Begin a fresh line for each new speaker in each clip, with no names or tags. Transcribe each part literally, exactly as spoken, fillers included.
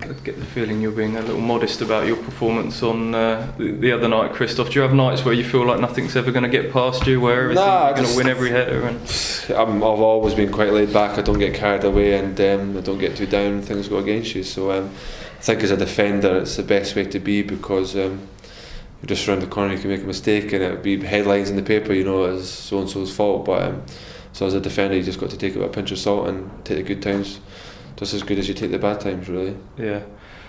I get the feeling you're being a little modest about your performance on uh, the, the other night, Christoph. Do you have nights where you feel like nothing's ever going to get past you, where everything,
nah,
you're going to win every header? And
I'm, I've always been quite laid back. I don't get carried away, and um, I don't get too down when things go against you. So um, I think as a defender, it's the best way to be, because um, you're just around the corner, you can make a mistake, and it would be headlines in the paper, you know, as so and so's fault. But um, so as a defender, you just got to take it with a pinch of salt and take the good times just as good as you take the bad times, really.
Yeah.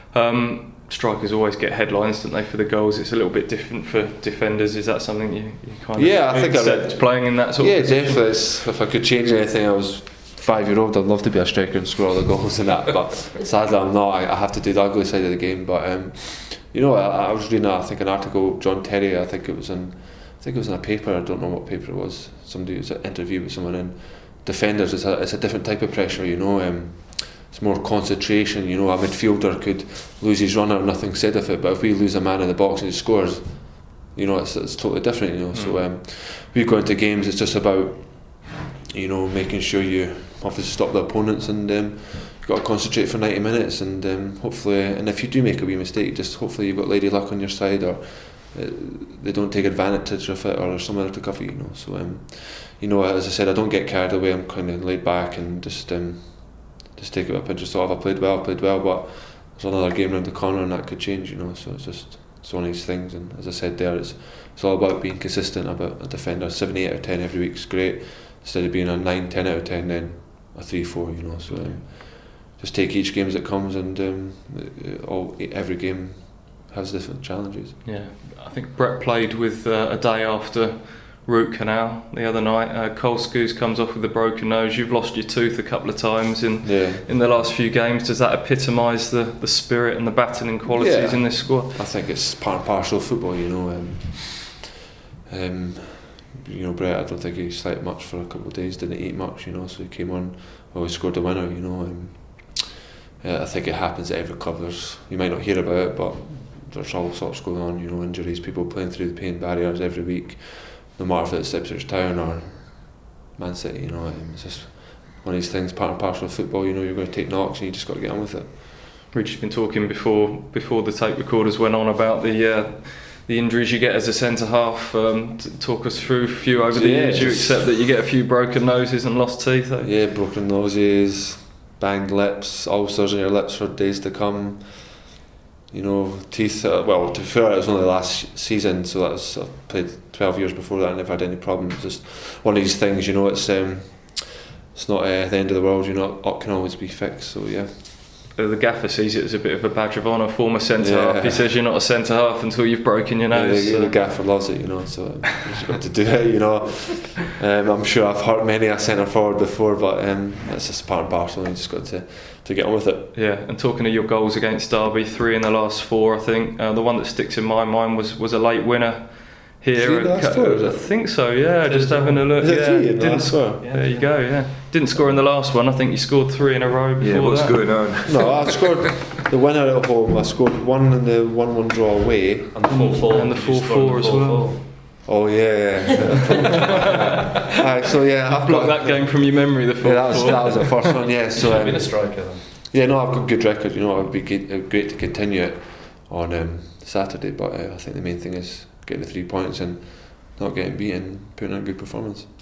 Um, strikers always get headlines, don't they, for the goals? It's a little bit different for defenders. Is that something you, you kind of
yeah, I think
accept,
I
playing in that sort
yeah,
of position?
definitely. It's, if I could change anything, I was five year old, I'd love to be a striker and score all the goals and that, but sadly I'm not. I, I have to do the ugly side of the game. But um, you know, I, I was reading I think an article, John Terry, I think it was in I think it was in a paper, I don't know what paper it was, somebody was an interview with someone, in defenders, it's a, it's a different type of pressure, you know. Um, it's more concentration, you know. A midfielder could lose his runner, nothing said of it, but if we lose a man in the box and he scores, you know, it's, it's totally different, you know. Mm. So um, we go into games, it's just about, you know, making sure you obviously stop the opponents, and um, you've got to concentrate for ninety minutes, and um, hopefully, and if you do make a wee mistake, just hopefully you've got lady luck on your side, or uh, they don't take advantage of it, or someone to cover you, you know. So um, you know, as I said, I don't get carried away. I'm kind of laid back and just um, just take it with a pinch of salt. If I played well, I played well, but there's another game around the corner and that could change, you know. So it's just it's one of these things, and as I said there, it's it's all about being consistent. About a defender, seven, eight out of ten every week is great, instead of being a nine, ten out of ten, then a three, four, you know. So um, just take each game as it comes, and um, all every game has different challenges.
Yeah, I think Brett played with uh, a day after root canal the other night. Uh, Cole Scouse comes off with a broken nose. You've lost your tooth a couple of times in
yeah.
in the last few games. Does that epitomise the, the spirit and the battling qualities
yeah.
in this squad?
I think it's part and parcel of football, you know. Um, um, you know, Brett, I don't think he slept much for a couple of days, didn't eat much, you know, so he came on, always scored a winner, you know. Um, yeah, I think it happens at every club. There's, you might not hear about it, but there's all sorts going on, you know, injuries, people playing through the pain barriers every week, no matter if it's Ipswich Town or Man City, you know. Um, it's just one of these things, part and parcel of football, you know. You're going to take knocks and you just got to get on with it.
Richard's been talking before before the tape recorders went on about the uh, the injuries you get as a centre half. Um, to talk us through a few over the
yeah,
years. You accept that you get a few broken noses and lost teeth? Eh?
Yeah, broken noses, banged lips, ulcers in your lips for days to come. You know, teeth. Uh, well, to be fair, it was only last season, so that was, I played twelve years before that. I never had any problems. It's just one of these things, you know. It's um, it's not uh, the end of the world. You know, it can always be fixed. So yeah.
The gaffer sees it as a bit of a badge of honour. Former centre
yeah.
half. He says you're not a centre half until you've broken your nose.
Yeah,
so.
the gaffer loves it, you know. So you just got to do it, you know. Um, I'm sure I've hurt many a centre forward before, but um, it's just part and parcel. And you just got to to get on with it.
Yeah, and talking of your goals against Derby, three in the last four, I think. Uh, the one that sticks in my mind was was a late winner here.
Three in the last four, is it?
I think so. Yeah, just having a look.
Is it
yeah,
three in the
didn't
last four?
Yeah, there you go. Yeah, didn't score in the last one. I think you scored three in a row before
yeah, what's
that.
going on?
No, I scored the winner at home. I scored one in the one-one draw away,
and the four four,
and the four four as well.
Oh yeah, yeah. Alright, so yeah, I've
blocked
got
that game from your memory. The four
yeah, that was that was the first one. Yeah, so
I've
um,
been a striker then.
yeah, no, I've got a good record. You know, it would be good, uh, great to continue it on um, Saturday, but uh, I think the main thing is getting the three points and not getting beaten, putting on a good performance.